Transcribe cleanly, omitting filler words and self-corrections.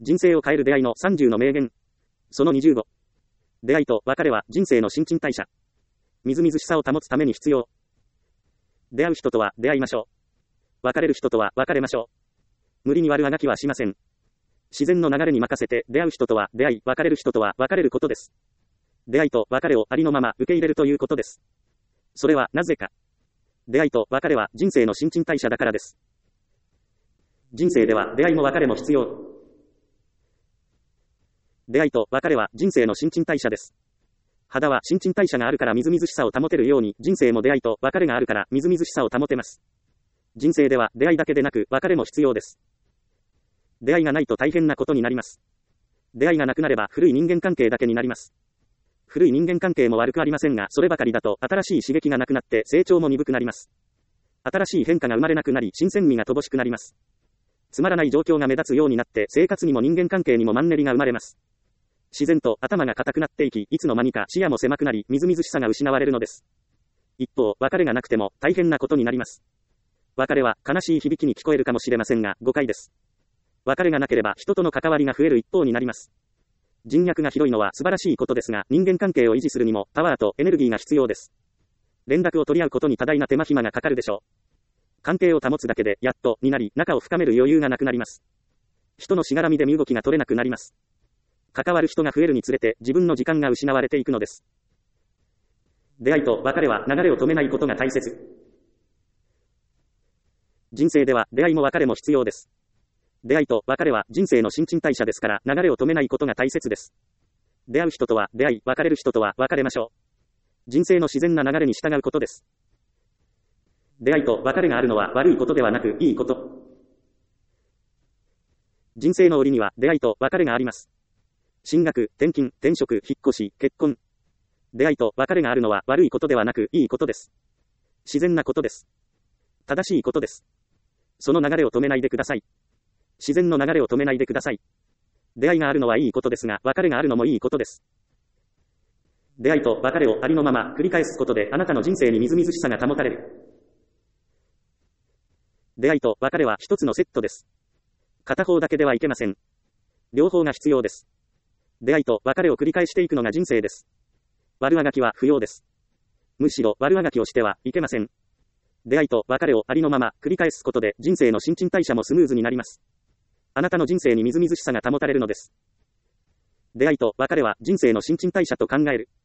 人生を変える出会いの30の名言。その25。出会いと別れは人生の新陳代謝。みずみずしさを保つために必要。出会う人とは出会いましょう。別れる人とは別れましょう。無理に悪あがきはしません。自然の流れに任せて出会う人とは出会い、別れる人とは別れることです。出会いと別れをありのまま受け入れるということです。それはなぜか。出会いと別れは人生の新陳代謝だからです。人生では出会いも別れも必要。出会いと別れは人生の新陳代謝です。肌は新陳代謝があるからみずみずしさを保てるように、人生も出会いと別れがあるからみずみずしさを保てます。人生では出会いだけでなく別れも必要です。出会いがないと大変なことになります。出会いがなくなれば古い人間関係だけになります。古い人間関係も悪くありませんが、そればかりだと新しい刺激がなくなって成長も鈍くなります。新しい変化が生まれなくなり、新鮮味が乏しくなります。つまらない状況が目立つようになって、生活にも人間関係にもマンネリが生まれます。自然と頭が硬くなっていき、いつの間にか視野も狭くなり、みずみずしさが失われるのです。一方、別れがなくても大変なことになります。別れは悲しい響きに聞こえるかもしれませんが、誤解です。別れがなければ人との関わりが増える一方になります。人脈が広いのは素晴らしいことですが、人間関係を維持するにもパワーとエネルギーが必要です。連絡を取り合うことに多大な手間暇がかかるでしょう。関係を保つだけでやっとになり、仲を深める余裕がなくなります。人のしがらみで身動きが取れなくなります。関わる人が増えるにつれて自分の時間が失われていくのです。出会いと別れは流れを止めないことが大切。人生では出会いも別れも必要です。出会いと別れは人生の新陳代謝ですから、流れを止めないことが大切です。出会う人とは出会い、別れる人とは別れましょう。人生の自然な流れに従うことです。出会いと別れがあるのは悪いことではなくいいこと。人生の折には出会いと別れがあります。進学、転勤、転職、引っ越し、結婚。出会いと別れがあるのは悪いことではなくいいことです。自然なことです。正しいことです。その流れを止めないでください。自然の流れを止めないでください。出会いがあるのはいいことですが、別れがあるのもいいことです。出会いと別れをありのまま繰り返すことで、あなたの人生にみずみずしさが保たれる。出会いと別れは一つのセットです。片方だけではいけません。両方が必要です。出会いと別れを繰り返していくのが人生です。悪あがきは不要です。むしろ悪あがきをしてはいけません。出会いと別れをありのまま繰り返すことで、人生の新陳代謝もスムーズになります。あなたの人生にみずみずしさが保たれるのです。出会いと別れは人生の新陳代謝と考える。